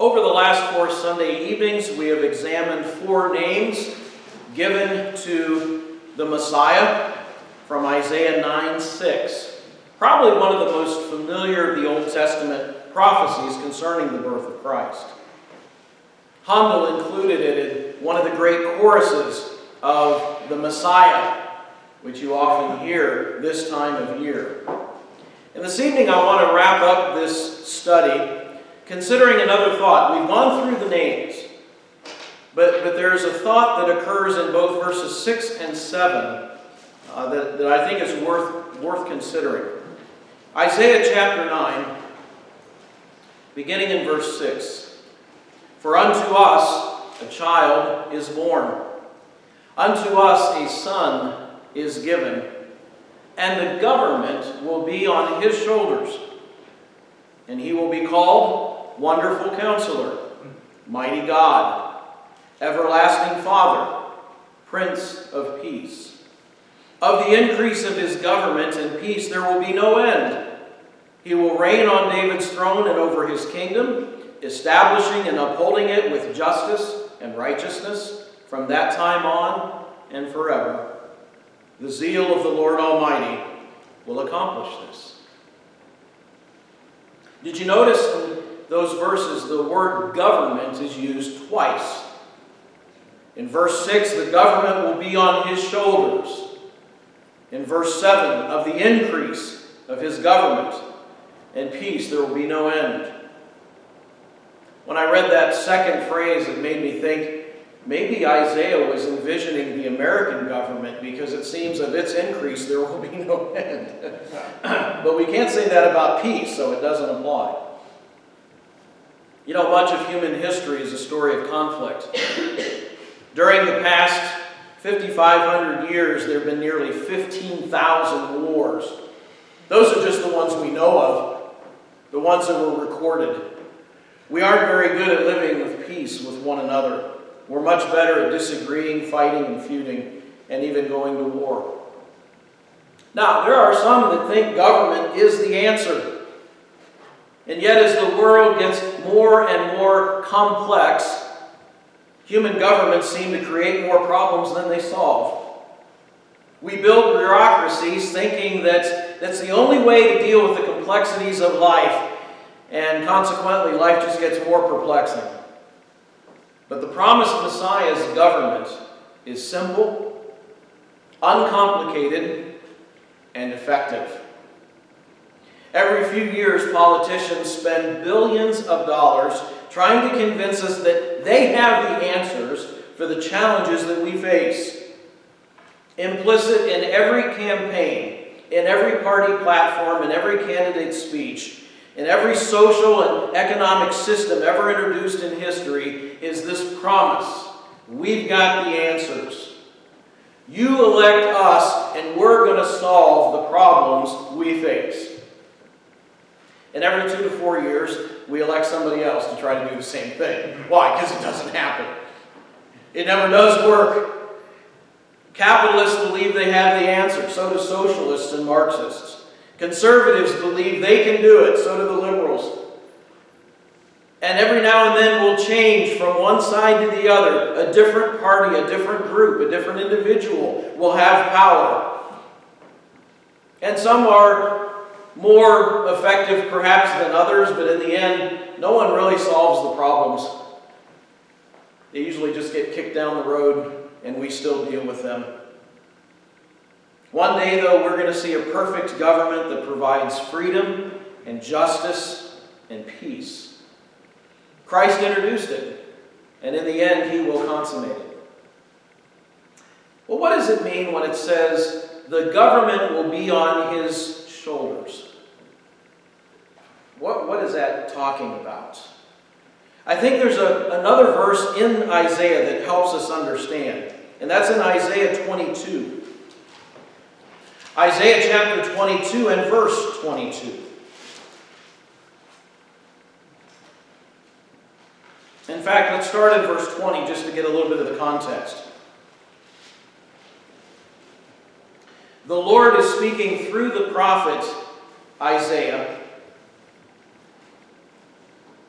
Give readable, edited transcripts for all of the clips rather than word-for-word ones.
Over the last 4 Sunday evenings, we have examined 4 names given to the Messiah from Isaiah 9:6. Probably one of the most familiar of the Old Testament prophecies concerning the birth of Christ. Handel included it in one of the great choruses of the Messiah, which you often hear this time of year. And this evening I want to wrap up this study considering another thought. We've gone through the names, but there's a thought that occurs in both verses 6 and 7 that I think is worth considering. Isaiah chapter 9, beginning in verse 6. For unto us a child is born, unto us a son is given, and the government will be on his shoulders, and he will be called Wonderful Counselor, Mighty God, Everlasting Father, Prince of Peace. Of the increase of his government and peace there will be no end. He will reign on David's throne and over his kingdom, establishing and upholding it with justice and righteousness from that time on and forever. The zeal of the Lord Almighty will accomplish this. Did you notice in those verses the word government is used twice? In verse 6, the government will be on his shoulders. In verse 7, of the increase of his government and peace there will be no end. When I read that second phrase, it made me think maybe Isaiah was envisioning the American government, because it seems of its increase there will be no end. But we can't say that about peace, so it doesn't apply. You know, much of human history is a story of conflict. During the past 5,500 years, there have been nearly 15,000 wars. Those are just the ones we know of, the ones that were recorded. We aren't very good at living with peace with one another. We're much better at disagreeing, fighting, and feuding, and even going to war. Now, there are some that think government is the answer. And yet, as the world gets more and more complex, human governments seem to create more problems than they solve. We build bureaucracies thinking that that's the only way to deal with the complexities of life, and consequently, life just gets more perplexing. But the promised Messiah's government is simple, uncomplicated, and effective. Every few years, politicians spend billions of dollars trying to convince us that they have the answers for the challenges that we face. Implicit in every campaign, in every party platform, in every candidate's speech, in every social and economic system ever introduced in history is this promise: we've got the answers. You elect us and we're going to solve the problems we face. And every 2 to 4 years, we elect somebody else to try to do the same thing. Why? Because it doesn't happen. It never does work. Capitalists believe they have the answer. So do socialists and Marxists. Conservatives believe they can do it. So do the liberals. And every now and then we'll change from one side to the other. A different party, a different group, a different individual will have power. And some are more effective perhaps than others, but in the end, no one really solves the problems. They usually just get kicked down the road, and we still deal with them. One day, though, we're going to see a perfect government that provides freedom and justice and peace. Christ introduced it, and in the end, he will consummate it. Well, what does it mean when it says the government will be on his shoulders? What is that talking about? I think there's another verse in Isaiah that helps us understand, and that's in Isaiah 22. Isaiah chapter 22 and verse 22. In fact, let's start in verse 20 just to get a little bit of the context. The Lord is speaking through the prophet Isaiah, and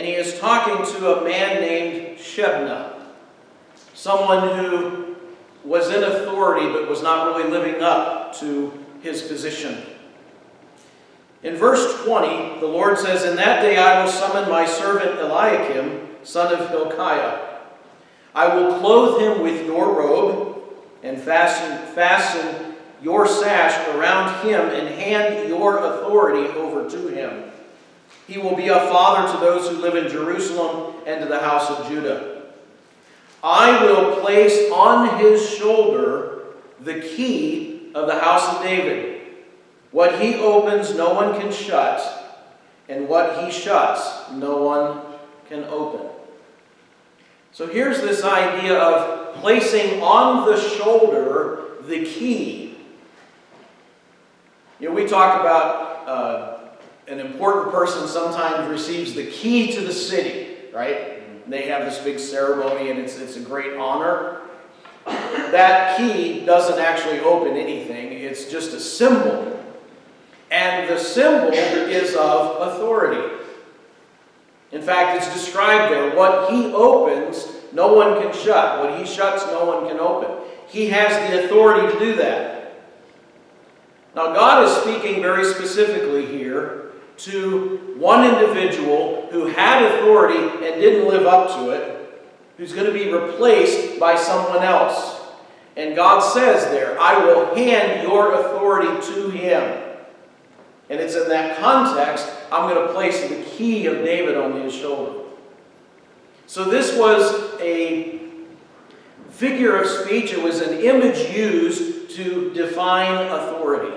he is talking to a man named Shebna, someone who was in authority but was not really living up to his position. In verse 20, the Lord says, "In that day I will summon my servant Eliakim, son of Hilkiah. I will clothe him with your robe and fasten your sash around him and hand your authority over to him. He will be a father to those who live in Jerusalem and to the house of Judah. I will place on his shoulder the key of the house of David. What he opens, no one can shut, and what he shuts, no one can open." So here's this idea of placing on the shoulder the key. You know, we talk about an important person sometimes receives the key to the city, right? And they have this big ceremony, and it's a great honor. That key doesn't actually open anything. It's just a symbol. And the symbol is of authority. In fact, it's described there. What he opens, no one can shut. What he shuts, no one can open. He has the authority to do that. Now, God is speaking very specifically here to one individual who had authority and didn't live up to it, who's going to be replaced by someone else. And God says there, "I will hand your authority to him." And it's in that context, I'm going to place the key of David on his shoulder. So this was a figure of speech. It was an image used to define authority.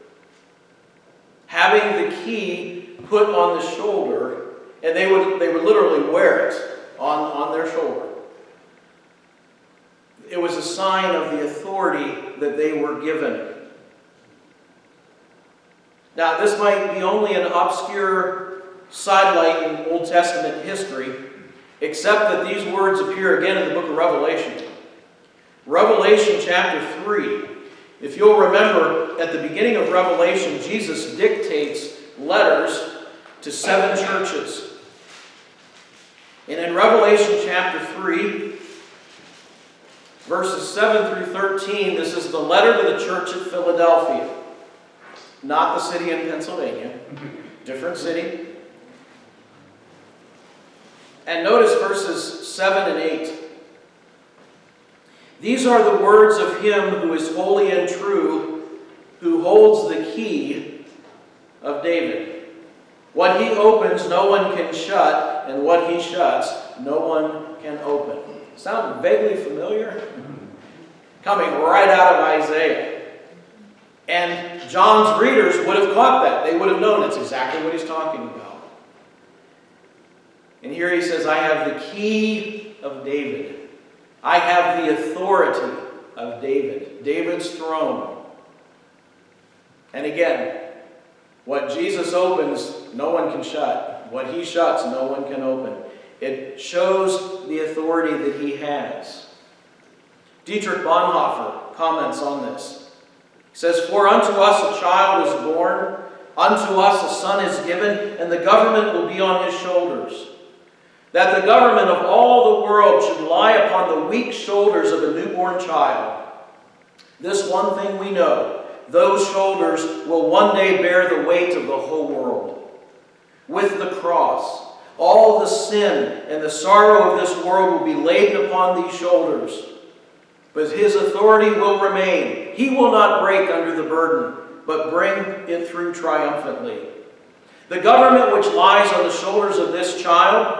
Having the key put on the shoulder, and they would literally wear it on their shoulder. It was a sign of the authority that they were given. Now, this might be only an obscure sidelight in Old Testament history, except that these words appear again in the book of Revelation. Revelation chapter 3. If you'll remember, at the beginning of Revelation, Jesus dictates letters to 7 churches. And in Revelation chapter 3, verses 7 through 13, this is the letter to the church at Philadelphia. Not the city in Pennsylvania. Different city. And notice verses 7 and 8. "These are the words of him who is holy and true, who holds the key of David. What he opens, no one can shut, and what he shuts, no one can open." Sound vaguely familiar? Coming right out of Isaiah. And John's readers would have caught that. They would have known that's exactly what he's talking about. And here he says, "I have the key of David. I have the authority of David, David's throne." And again, what Jesus opens, no one can shut. What he shuts, no one can open. It shows the authority that he has. Dietrich Bonhoeffer comments on this. He says, "For unto us a child is born, unto us a son is given, and the government will be on his shoulders. That the government of all the world should lie upon the weak shoulders of a newborn child. This one thing we know, those shoulders will one day bear the weight of the whole world. With the cross, all the sin and the sorrow of this world will be laid upon these shoulders. But his authority will remain. He will not break under the burden, but bring it through triumphantly. The government which lies on the shoulders of this child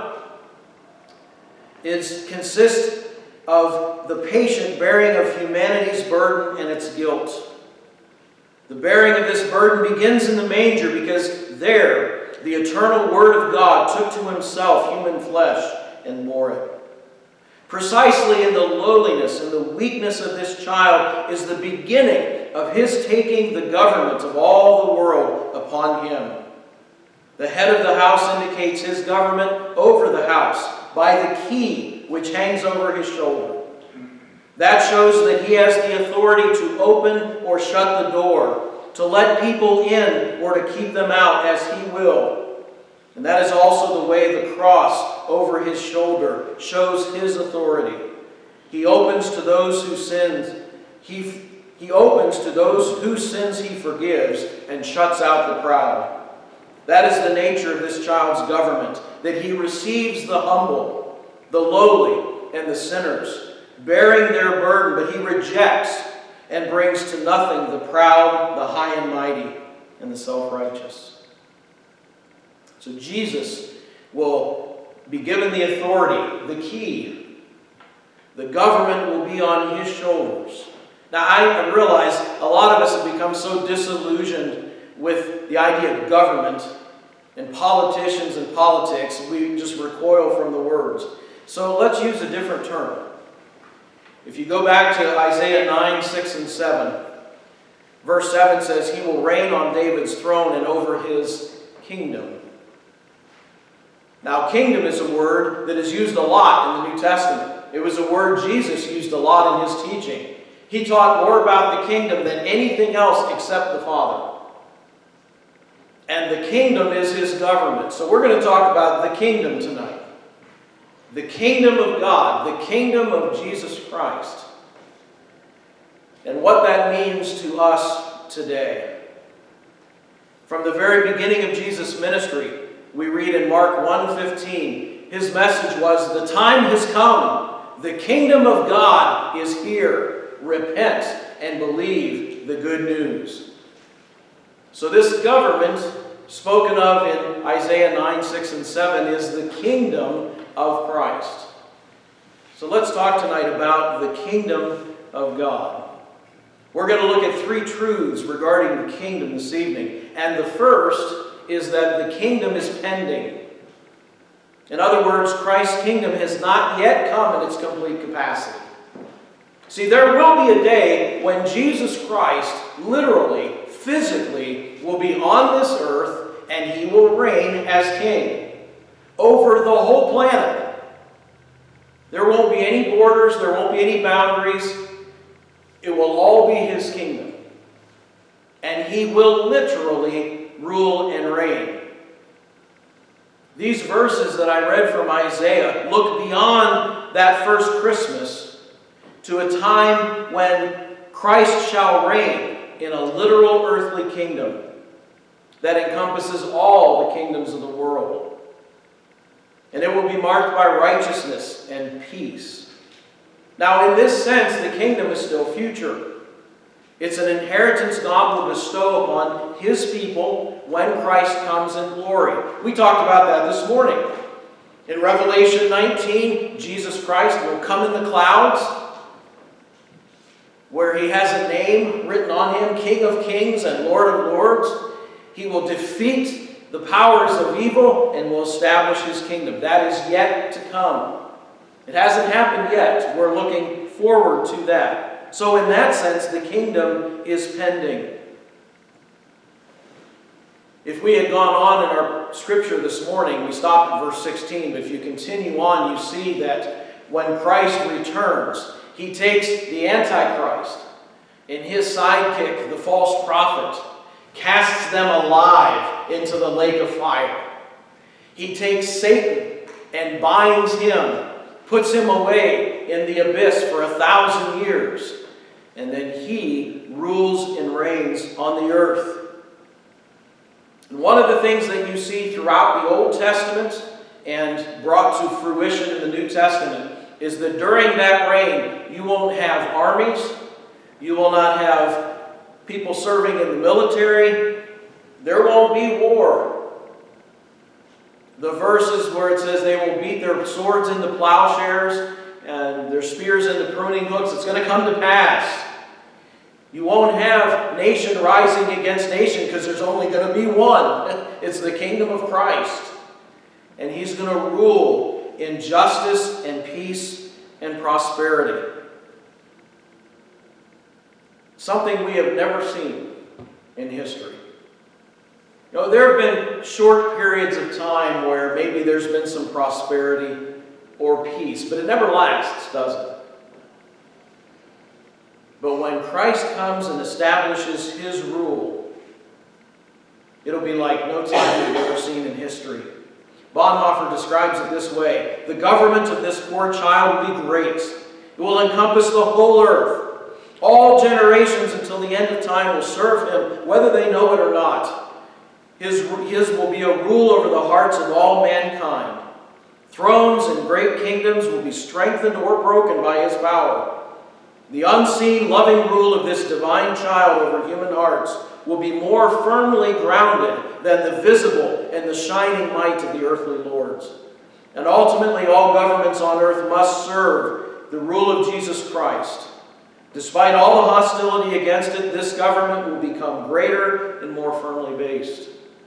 consists of the patient bearing of humanity's burden and its guilt. The bearing of this burden begins in the manger, because there the eternal Word of God took to himself human flesh and bore it. Precisely in the lowliness and the weakness of this child is the beginning of his taking the government of all the world upon him. The head of the house indicates his government over the house by the key which hangs over his shoulder. That shows that he has the authority to open or shut the door, to let people in or to keep them out as he will. And that is also the way the cross over his shoulder shows his authority. He opens to those who sins. He opens to those whose sins he forgives and shuts out the proud. That is the nature of this child's government, that he receives the humble, the lowly, and the sinners, bearing their burden, but he rejects and brings to nothing the proud, the high and mighty, and the self-righteous. So Jesus will be given the authority, the key. The government will be on his shoulders. Now, I realize a lot of us have become so disillusioned with the idea of government and politicians and politics, we just recoil from the words. So let's use a different term. If you go back to Isaiah 9, 6, and 7, verse 7 says, he will reign on David's throne and over his kingdom. Now, kingdom is a word that is used a lot in the New Testament. It was a word Jesus used a lot in his teaching. He taught more about the kingdom than anything else except the Father. And the kingdom is his government. So we're going to talk about the kingdom tonight. The kingdom of God, the kingdom of Jesus Christ. And what that means to us today. From the very beginning of Jesus' ministry, we read in Mark 1:15, his message was, the time has come. The kingdom of God is here. Repent and believe the good news. So this government spoken of in Isaiah 9, 6, and 7 is the kingdom of Christ. So let's talk tonight about the kingdom of God. We're going to look at three truths regarding the kingdom this evening. And the first is that the kingdom is pending. In other words, Christ's kingdom has not yet come in its complete capacity. See, there will be a day when Jesus Christ, literally, physically, will be on this earth and he will reign as king over the whole planet. There won't be any borders, there won't be any boundaries. It will all be his kingdom. And he will literally rule and reign. These verses that I read from Isaiah look beyond that first Christmas to a time when Christ shall reign in a literal earthly kingdom that encompasses all the kingdoms of the world. And it will be marked by righteousness and peace. Now, in this sense, the kingdom is still future. It's an inheritance God will bestow upon his people when Christ comes in glory. We talked about that this morning. In Revelation 19, Jesus Christ will come in the clouds, where he has a name written on him, King of Kings and Lord of Lords. He will defeat the powers of evil and will establish his kingdom. That is yet to come. It hasn't happened yet. We're looking forward to that. So in that sense, the kingdom is pending. If we had gone on in our scripture this morning, we stopped at verse 16, but if you continue on, you see that when Christ returns, he takes the Antichrist and his sidekick, the false prophet, casts them alive into the lake of fire. He takes Satan and binds him, puts him away in the abyss for 1,000 years, and then he rules and reigns on the earth. And one of the things that you see throughout the Old Testament and brought to fruition in the New Testament is that during that reign, you won't have armies, you will not have people serving in the military, there won't be war. The verses where it says they will beat their swords into plowshares and their spears into pruning hooks, it's going to come to pass. You won't have nation rising against nation because there's only going to be one. It's the kingdom of Christ. And he's going to rule in justice and peace and prosperity. Something we have never seen in history. You know, there have been short periods of time where maybe there's been some prosperity or peace, but it never lasts, does it? But when Christ comes and establishes his rule, it'll be like no time we've ever seen in history. Bonhoeffer describes it this way: the government of this poor child will be great. It will encompass the whole earth. All generations until the end of time will serve him, whether they know it or not. His will be a rule over the hearts of all mankind. Thrones and great kingdoms will be strengthened or broken by his power. The unseen, loving rule of this divine child over human hearts will be more firmly grounded than the visible and the shining might of the earthly lords. And ultimately, all governments on earth must serve the rule of Jesus Christ. Despite all the hostility against it, this government will become greater and more firmly based.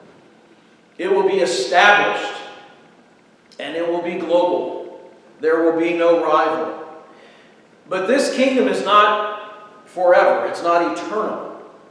It will be established, and it will be global. There will be no rival. But this kingdom is not forever. It's not eternal.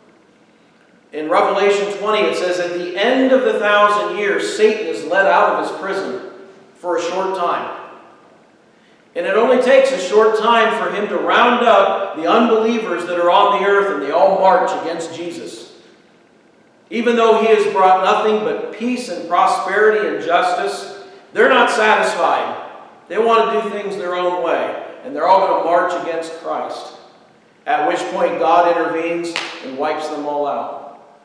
In Revelation 20, it says, at the end of the 1,000 years, Satan is let out of his prison for a short time. And it only takes a short time for him to round up the unbelievers that are on the earth, and they all march against Jesus. Even though he has brought nothing but peace and prosperity and justice, they're not satisfied. They want to do things their own way, and they're all going to march against Christ. At which point God intervenes and wipes them all out.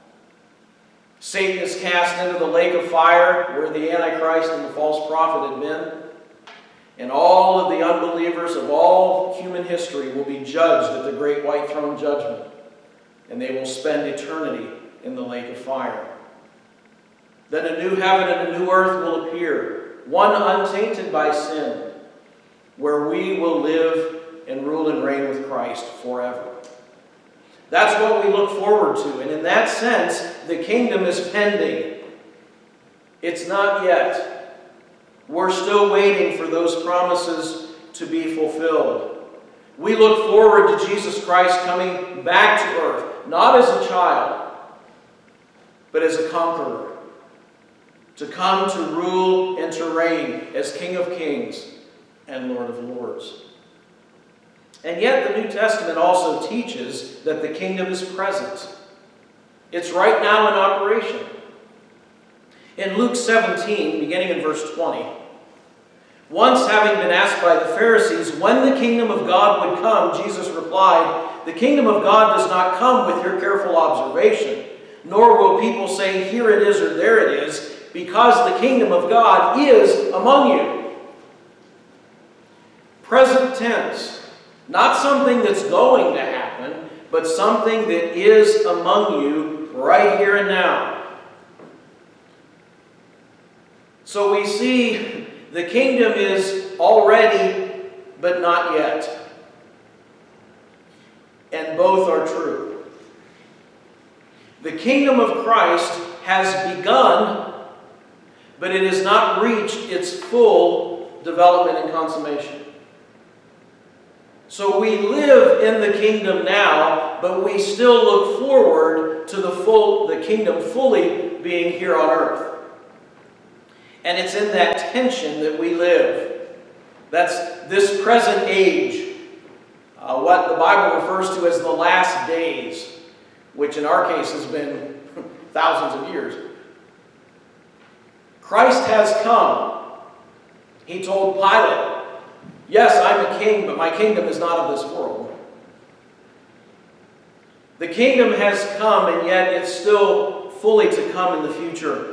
Satan is cast into the lake of fire where the Antichrist and the false prophet had been. And all of the unbelievers of all human history will be judged at the great white throne judgment. And they will spend eternity in the lake of fire. Then a new heaven and a new earth will appear, one untainted by sin, where we will live and rule and reign with Christ forever. That's what we look forward to. And in that sense, the kingdom is pending. It's not yet. We're still waiting for those promises to be fulfilled. We look forward to Jesus Christ coming back to earth, not as a child, but as a conqueror, to come to rule and to reign as King of Kings and Lord of Lords. And yet the New Testament also teaches that the kingdom is present. It's right now in operation. In Luke 17, beginning in verse 20, once having been asked by the Pharisees when the kingdom of God would come, Jesus replied, the kingdom of God does not come with your careful observation, nor will people say, here it is or there it is, because the kingdom of God is among you. Present tense. Not something that's going to happen, but something that is among you right here and now. So we see the kingdom is already, but not yet. And both are true. The kingdom of Christ has begun, but it has not reached its full development and consummation. So we live in the kingdom now, but we still look forward to the kingdom fully being here on earth. And it's in that tension that we live. That's this present age, what the Bible refers to as the last days, which in our case has been thousands of years. Christ has come. He told Pilate, yes, I'm a king, but my kingdom is not of this world. The kingdom has come, and yet it's still fully to come in the future.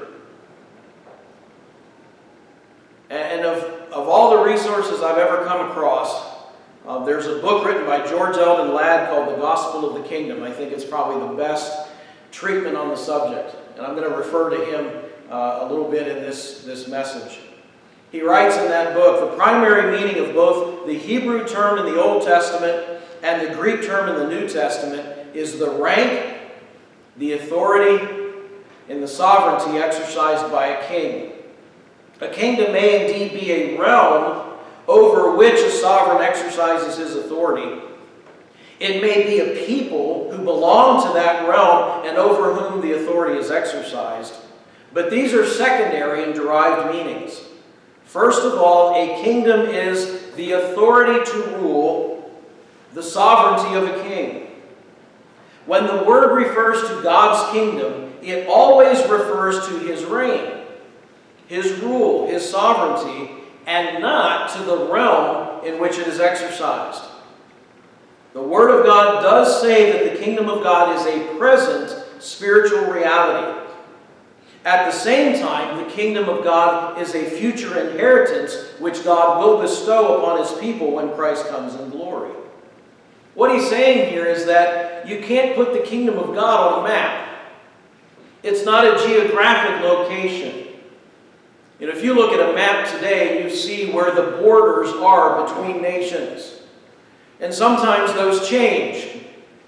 And of all the resources I've ever come across, there's a book written by George Eldon Ladd called The Gospel of the Kingdom. I think it's probably the best treatment on the subject. And I'm going to refer to him a little bit in this message. He writes in that book, the primary meaning of both the Hebrew term in the Old Testament and the Greek term in the New Testament is the rank, the authority, and the sovereignty exercised by a king. A kingdom may indeed be a realm over which a sovereign exercises his authority. It may be a people who belong to that realm and over whom the authority is exercised. But these are secondary and derived meanings. First of all, a kingdom is the authority to rule, the sovereignty of a king. When the word refers to God's kingdom, it always refers to his reign. His rule, His sovereignty, and not to the realm in which it is exercised. The Word of God does say that the kingdom of God is a present spiritual reality. At the same time, the kingdom of God is a future inheritance which God will bestow upon His people when Christ comes in glory. What he's saying here is that you can't put the kingdom of God on a map. It's not a geographic location. And if you look at a map today, you see where the borders are between nations. And sometimes those change.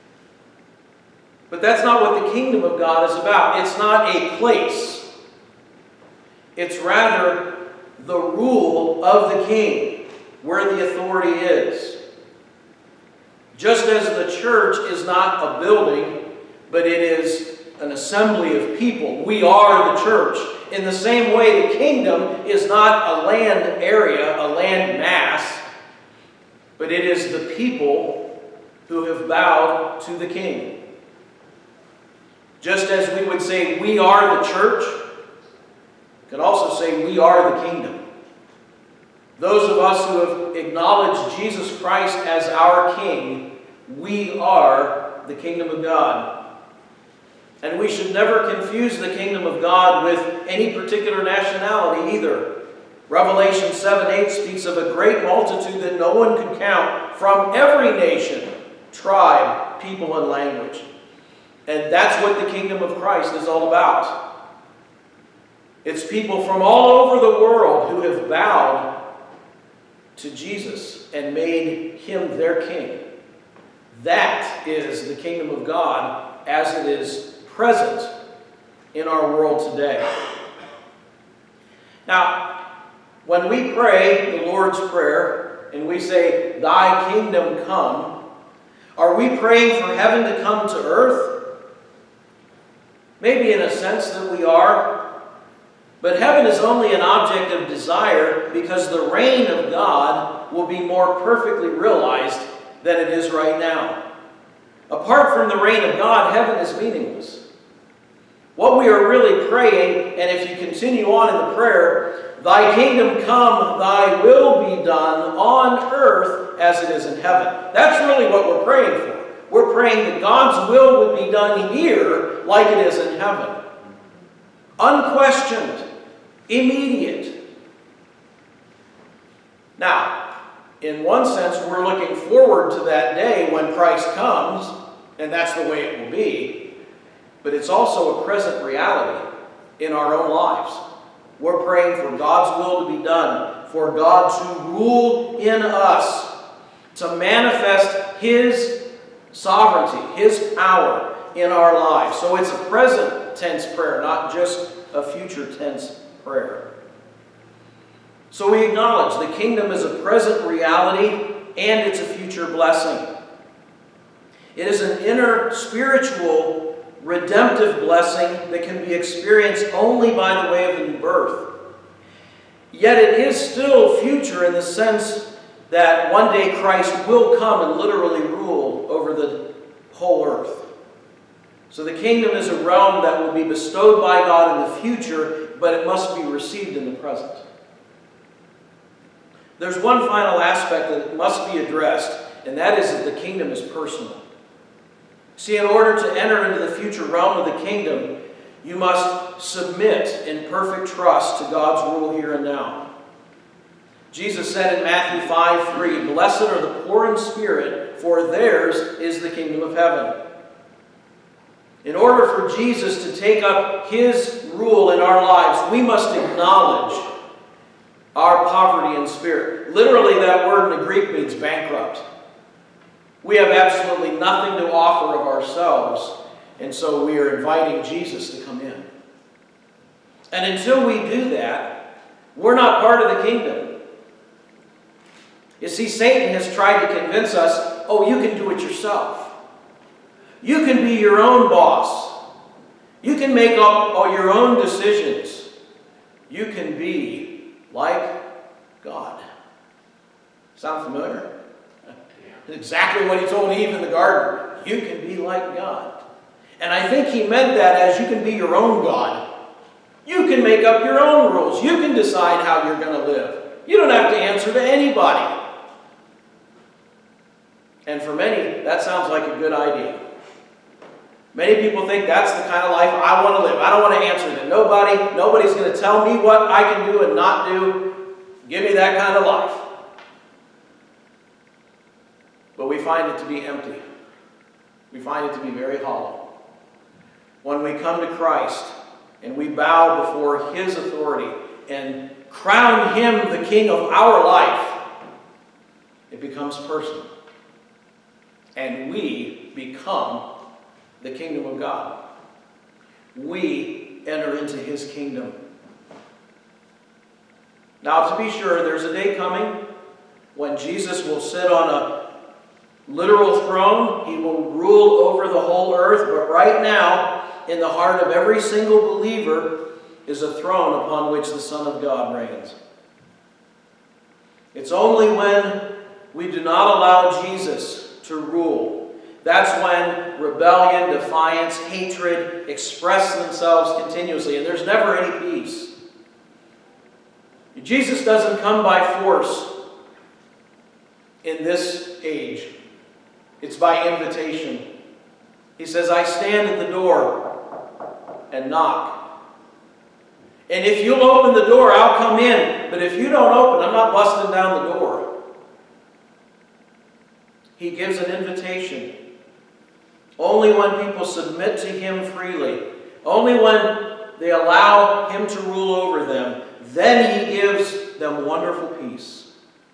But that's not what the kingdom of God is about. It's not a place. It's rather the rule of the king, where the authority is. Just as the church is not a building, but it is an assembly of people. We are the church. In the same way, the kingdom is not a land area, a land mass, but it is the people who have bowed to the king. Just as we would say we are the church, we could also say we are the kingdom. Those of us who have acknowledged Jesus Christ as our King, we are the kingdom of God. And we should never confuse the kingdom of God with any particular nationality either. Revelation 7:8 speaks of a great multitude that no one could count from every nation, tribe, people, and language. And that's what the kingdom of Christ is all about. It's people from all over the world who have bowed to Jesus and made Him their king. That is the kingdom of God as it is present in our world today. Now, when we pray the Lord's Prayer and we say, "Thy kingdom come," are we praying for heaven to come to earth? Maybe in a sense that we are. But heaven is only an object of desire because the reign of God will be more perfectly realized than it is right now. Apart from the reign of God, heaven is meaningless. What we are really praying, and if you continue on in the prayer, "Thy kingdom come, thy will be done on earth as it is in heaven." That's really what we're praying for. We're praying that God's will would be done here like it is in heaven. Unquestioned. Immediate. Now, in one sense, we're looking forward to that day when Christ comes, and that's the way it will be. But it's also a present reality in our own lives. We're praying for God's will to be done, for God to rule in us, to manifest His sovereignty, His power in our lives. So it's a present tense prayer, not just a future tense prayer. So we acknowledge the kingdom is a present reality and it's a future blessing. It is an inner spiritual redemptive blessing that can be experienced only by the way of the new birth. Yet it is still future in the sense that one day Christ will come and literally rule over the whole earth. So the kingdom is a realm that will be bestowed by God in the future, but it must be received in the present. There's one final aspect that must be addressed, and that is that the kingdom is personal. See, in order to enter into the future realm of the kingdom, you must submit in perfect trust to God's rule here and now. Jesus said in Matthew 5:3, "Blessed are the poor in spirit, for theirs is the kingdom of heaven." In order for Jesus to take up His rule in our lives, we must acknowledge our poverty in spirit. Literally, that word in the Greek means bankrupt. We have absolutely nothing to offer of ourselves, and so we are inviting Jesus to come in. And until we do that, we're not part of the kingdom. You see, Satan has tried to convince us, oh, you can do it yourself. You can be your own boss. You can make up all your own decisions. You can be like God. Sound familiar? Exactly what He told Eve in the garden. You can be like God. And I think He meant that as you can be your own God. You can make up your own rules. You can decide how you're going to live. You don't have to answer to anybody. And for many, that sounds like a good idea. Many people think that's the kind of life I want to live. I don't want to answer to nobody. Nobody's going to tell me what I can do and not do. Give me that kind of life. But we find it to be empty. We find it to be very hollow. When we come to Christ and we bow before His authority and crown Him the King of our life, it becomes personal. And we become the kingdom of God. We enter into His kingdom. Now, to be sure, there's a day coming when Jesus will sit on a literal throne. He will rule over the whole earth. But right now, in the heart of every single believer is a throne upon which the Son of God reigns. It's only when we do not allow Jesus to rule. That's when rebellion, defiance, hatred express themselves continuously, and there's never any peace. Jesus doesn't come by force in this age. It's by invitation. He says, I stand at the door and knock. And if you'll open the door, I'll come in. But if you don't open, I'm not busting down the door. He gives an invitation. Only when people submit to Him freely, only when they allow Him to rule over them, then He gives them wonderful peace.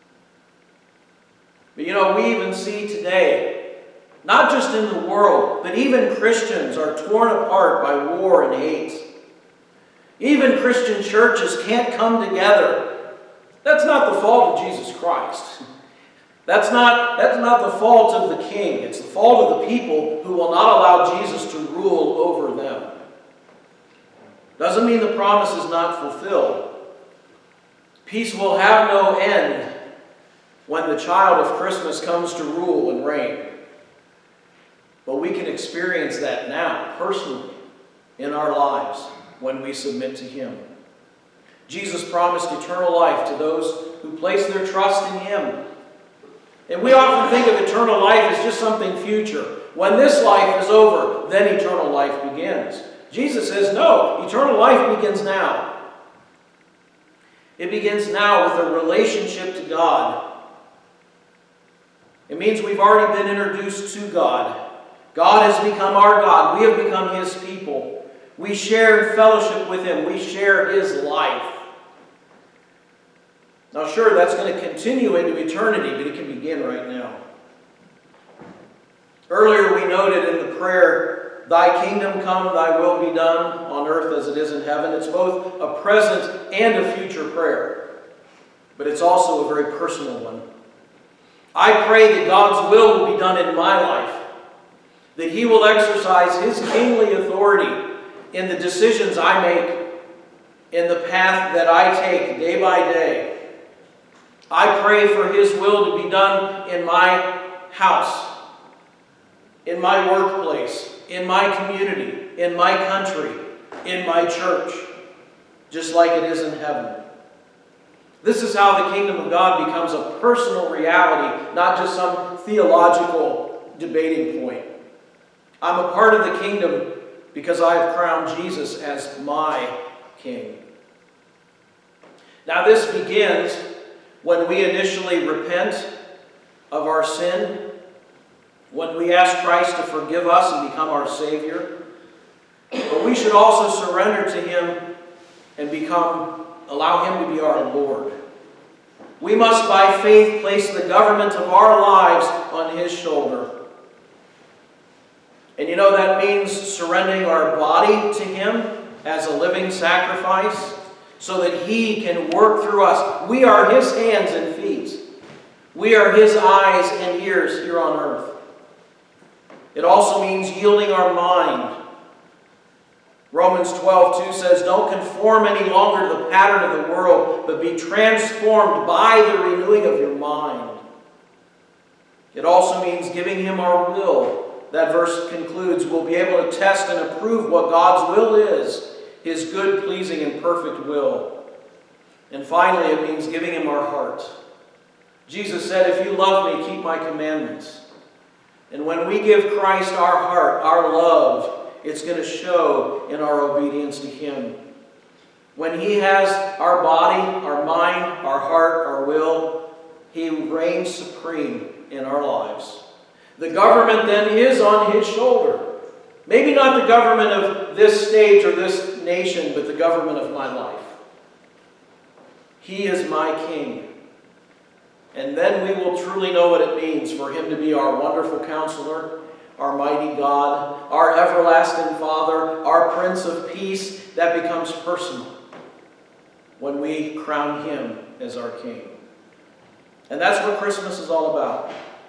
But we even see today, not just in the world, but even Christians are torn apart by war and hate. Even Christian churches can't come together. That's not the fault of Jesus Christ. That's not the fault of the king. It's the fault of the people who will not allow Jesus to rule over them. Doesn't mean the promise is not fulfilled. Peace will have no end when the child of Christmas comes to rule and reign. But we can experience that now, personally, in our lives, when we submit to Him. Jesus promised eternal life to those who place their trust in Him. And we often think of eternal life as just something future. When this life is over, then eternal life begins. Jesus says, no, eternal life begins now. It begins now with a relationship to God. It means we've already been introduced to God. God has become our God. We have become His people. We share fellowship with Him. We share His life. Now, sure, that's going to continue into eternity, but it can begin right now. Earlier we noted in the prayer, Thy kingdom come, Thy will be done on earth as it is in heaven. It's both a present and a future prayer, but it's also a very personal one. I pray that God's will be done in my life, that He will exercise His kingly authority in the decisions I make, in the path that I take day by day. I pray for His will to be done in my house, in my workplace, in my community, in my country, in my church, just like it is in heaven. This is how the kingdom of God becomes a personal reality, not just some theological debating point. I'm a part of the kingdom because I have crowned Jesus as my King. Now this begins when we initially repent of our sin, when we ask Christ to forgive us and become our Savior. But we should also surrender to Him and allow Him to be our Lord. We must, by faith, place the government of our lives on His shoulder. And that means surrendering our body to Him as a living sacrifice, so that He can work through us. We are His hands and feet. We are His eyes and ears here on earth. It also means yielding our mind. Romans 12:2 says, don't conform any longer to the pattern of the world, but be transformed by the renewing of your mind. It also means giving Him our will. That verse concludes, we'll be able to test and approve what God's will is, His good, pleasing, and perfect will. And finally, it means giving Him our heart. Jesus said, if you love me, keep my commandments. And when we give Christ our heart, our love, it's going to show in our obedience to Him. When He has our body, our mind, our heart, our will, He reigns supreme in our lives. The government then is on His shoulder. Maybe not the government of this state or this nation, but the government of my life. He is my King. And then we will truly know what it means for Him to be our wonderful Counselor, our mighty God, our everlasting Father, our Prince of Peace. That becomes personal when we crown Him as our King. And that's what Christmas is all about.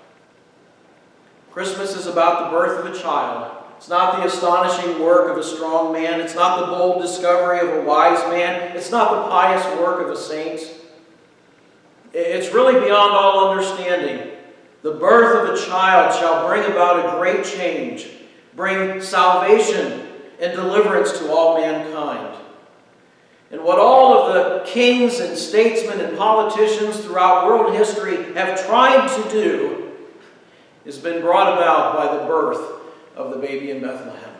Christmas is about the birth of a child. It's not the astonishing work of a strong man. It's not the bold discovery of a wise man. It's not the pious work of a saint. It's really beyond all understanding. The birth of a child shall bring about a great change, bring salvation and deliverance to all mankind. And what all of the kings and statesmen and politicians throughout world history have tried to do has been brought about by the birth of the baby in Bethlehem.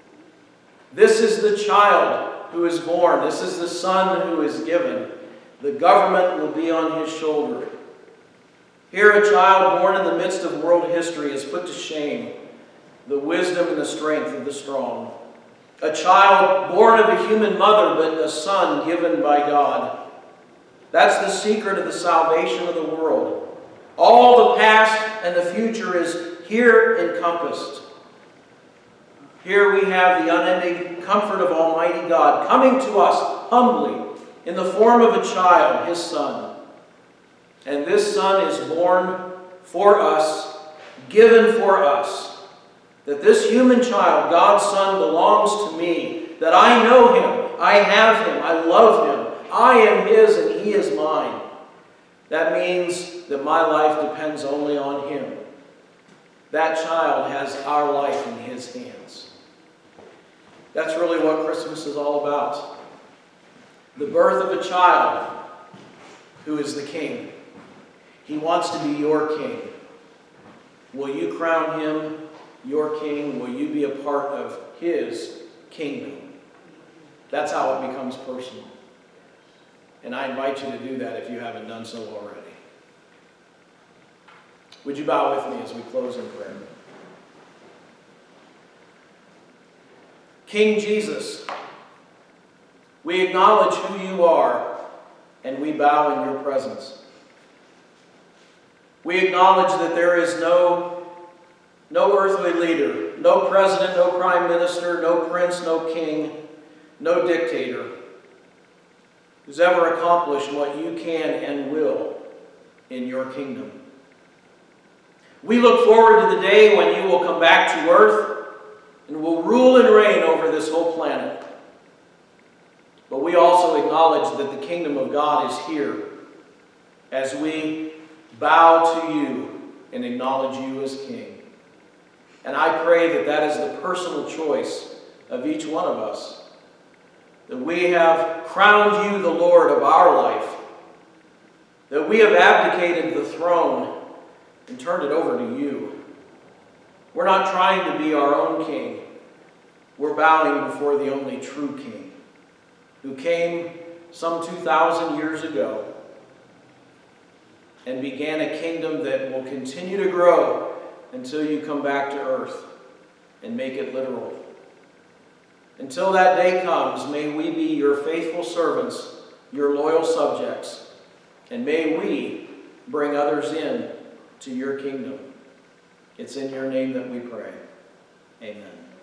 This is the child who is born. This is the son who is given. The government will be on His shoulder. Here, a child born in the midst of world history has put to shame the wisdom and the strength of the strong. A child born of a human mother, but a son given by God. That's the secret of the salvation of the world. All the past and the future is here encompassed. Here we have the unending comfort of Almighty God coming to us humbly in the form of a child, His Son. And this Son is born for us, given for us. That this human child, God's Son, belongs to me. That I know Him, I have Him, I love Him. I am His and He is mine. That means that my life depends only on Him. That child has our life in His hands. That's really what Christmas is all about. The birth of a child who is the King. He wants to be your King. Will you crown Him your King? Will you be a part of His kingdom? That's how it becomes personal. And I invite you to do that if you haven't done so already. Would you bow with me as we close in prayer? King Jesus, we acknowledge who You are, and we bow in Your presence. We acknowledge that there is no earthly leader, no president, no prime minister, no prince, no king, no dictator who's ever accomplished what You can and will in Your kingdom. We look forward to the day when You will come back to earth and will rule and reign over this whole planet. But we also acknowledge that the kingdom of God is here as we bow to You and acknowledge You as King. And I pray that that is the personal choice of each one of us. That we have crowned You the Lord of our life. That we have abdicated the throne and turned it over to You. We're not trying to be our own king. We're bowing before the only true King, who came some 2,000 years ago and began a kingdom that will continue to grow until You come back to earth and make it literal. Until that day comes, may we be Your faithful servants, Your loyal subjects, and may we bring others in to Your kingdom. It's in Your name that we pray. Amen.